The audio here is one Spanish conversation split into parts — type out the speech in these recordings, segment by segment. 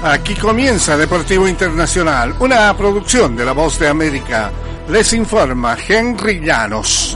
Aquí comienza Deportivo Internacional, una producción de La Voz de América. Les informa Henry Llanos.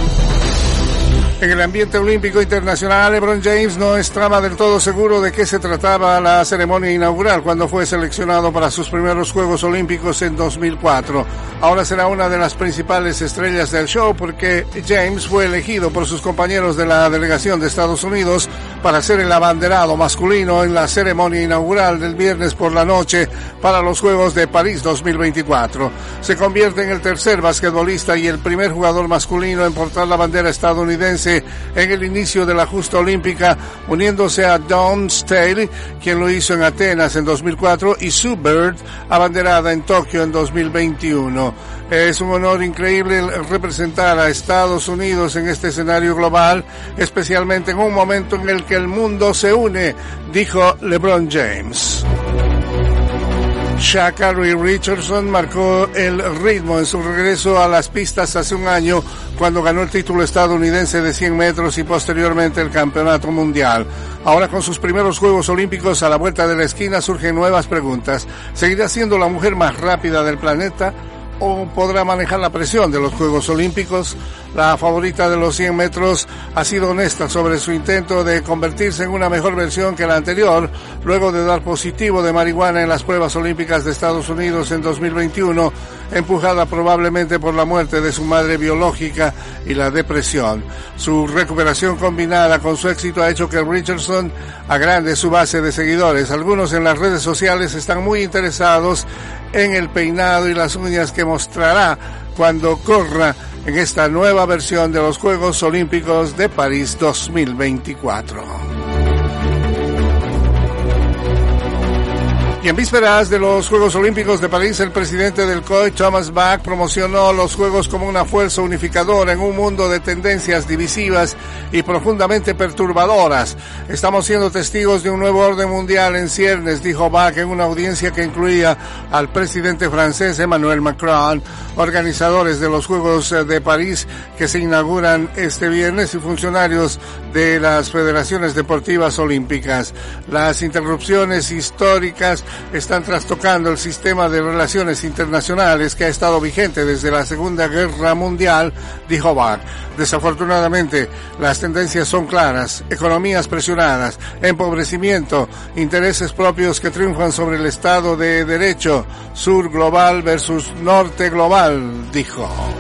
En el ambiente olímpico internacional, LeBron James no estaba del todo seguro de qué se trataba la ceremonia inaugural cuando fue seleccionado para sus primeros Juegos Olímpicos en 2004. Ahora será una de las principales estrellas del show porque James fue elegido por sus compañeros de la delegación de Estados Unidos para ser el abanderado masculino en la ceremonia inaugural del viernes por la noche para los Juegos de París 2024. Se convierte en el tercer basquetbolista y el primer jugador masculino en portar la bandera estadounidense en el inicio de la justa olímpica, uniéndose a Dawn Staley, quien lo hizo en Atenas en 2004, y Sue Bird, abanderada en Tokio en 2021. Es un honor increíble representar a Estados Unidos en este escenario global, especialmente en un momento en el que el mundo se une, dijo LeBron James. Sha'Carri Richardson marcó el ritmo en su regreso a las pistas hace un año cuando ganó el título estadounidense de 100 metros y posteriormente el campeonato mundial. Ahora con sus primeros Juegos Olímpicos a la vuelta de la esquina surgen nuevas preguntas. ¿Seguirá siendo la mujer más rápida del planeta o podrá manejar la presión de los Juegos Olímpicos? La favorita de los 100 metros ha sido honesta sobre su intento de convertirse en una mejor versión que la anterior, luego de dar positivo de marihuana en las pruebas olímpicas de Estados Unidos en 2021, empujada probablemente por la muerte de su madre biológica y la depresión. Su recuperación combinada con su éxito ha hecho que Richardson agrande su base de seguidores. Algunos en las redes sociales están muy interesados en el peinado y las uñas que mostrará cuando corra en esta nueva versión de los Juegos Olímpicos de París 2024. Y en vísperas de los Juegos Olímpicos de París, el presidente del COI, Thomas Bach, promocionó los Juegos como una fuerza unificadora en un mundo de tendencias divisivas y profundamente perturbadoras. Estamos siendo testigos de un nuevo orden mundial en ciernes, dijo Bach en una audiencia que incluía al presidente francés Emmanuel Macron, organizadores de los Juegos de París que se inauguran este viernes y funcionarios de las federaciones deportivas olímpicas. Las interrupciones históricas están trastocando el sistema de relaciones internacionales que ha estado vigente desde la Segunda Guerra Mundial, dijo Bach. Desafortunadamente, las tendencias son claras: economías presionadas, empobrecimiento, intereses propios que triunfan sobre el Estado de Derecho, sur global versus norte global, dijo.